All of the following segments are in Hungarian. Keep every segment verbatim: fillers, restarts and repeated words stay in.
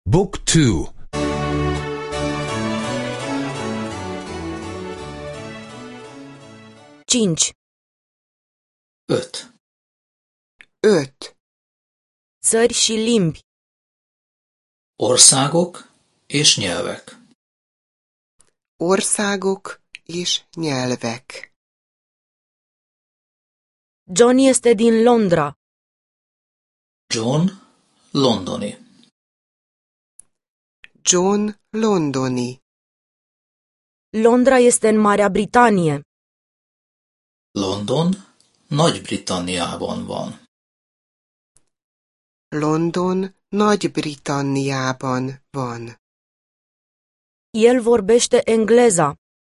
Book two. cinci. Öt. Öt. Țări și limbi. Országok és nyelvek. Országok és nyelvek. John este din Londra. John londoni. John londoni. Londra este în Marea Britanie. London Nagy-Britanniában van. London Nagy-Britanniában van. El vorbește engleza.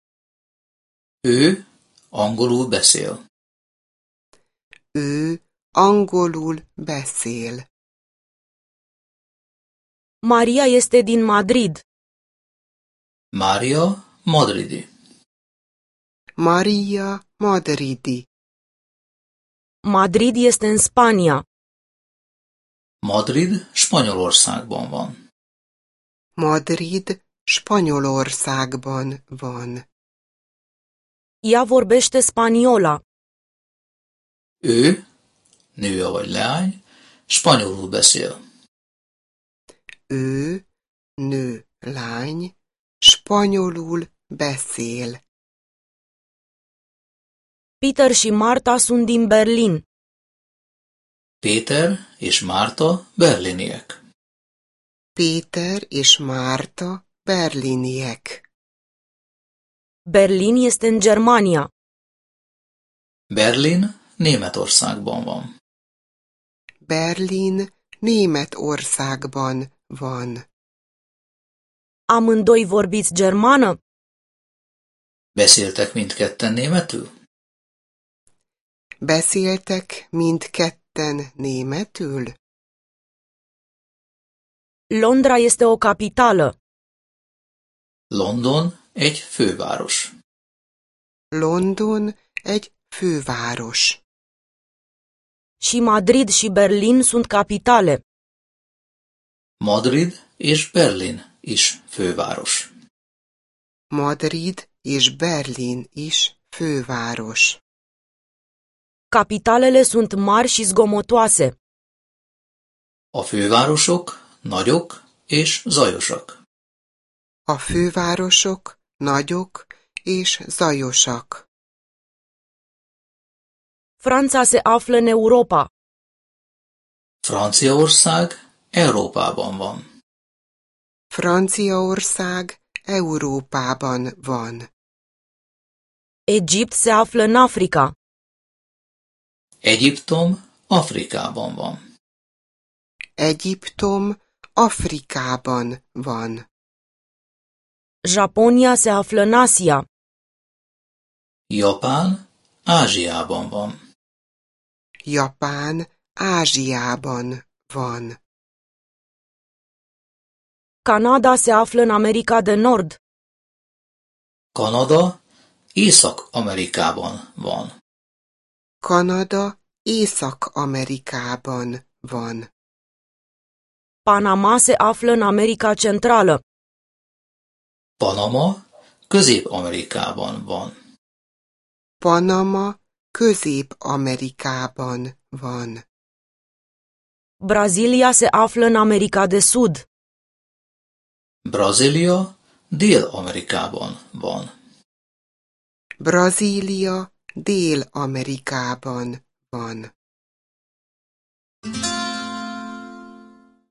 Ő angolul beszél. Ő angolul beszél. Maria este din Madrid. Mária madridi. Maria madridi. Madrid este în Spania. Madrid Spanyolországban van. Madrid Spanyolországban van. Ea vorbește spaniola. Ő, nő vagy leány, spanyolul beszél. Ő, nő, lány, spanyolul beszél. Peter și Marta sunt din Berlin. Péter és Márta berliniek. Péter és Márta berliniek. Berlin este în Germania. Berlin Németországban van. Berlin Németországban van. Amândoi vorbiți germană? Beszéltek mindketten németül? Beszéltek mindketten németül? Londra este o capitală. London egy főváros. London egy főváros. Și Madrid și Berlin sunt capitale. Madrid és Berlin is főváros. Madrid és Berlin is főváros. Capitalele sunt mari și zgomotoase. A fővárosok nagyok és zajosak. A fővárosok nagyok és zajosak. Franța se află în Europa. Franciaország Európában van. Franciaország Európában van. Egipt se află în Africa. Egyiptom Afrikában van. Egyiptom Afrikában van. Japonia se află în Asia. Japán Ázsiában van. Japán Ázsiában van. Canada se află în America de Nord. Kanada Észak-Amerikában van. Kanada Észak-Amerikában van. Panama se află în America Centrală. Panama Közép-Amerikában van. Panama Közép-Amerikában van. Brazilia se află în America de Sud. Brazília Dél-Amerikában van. Brazília Dél-Amerikában van.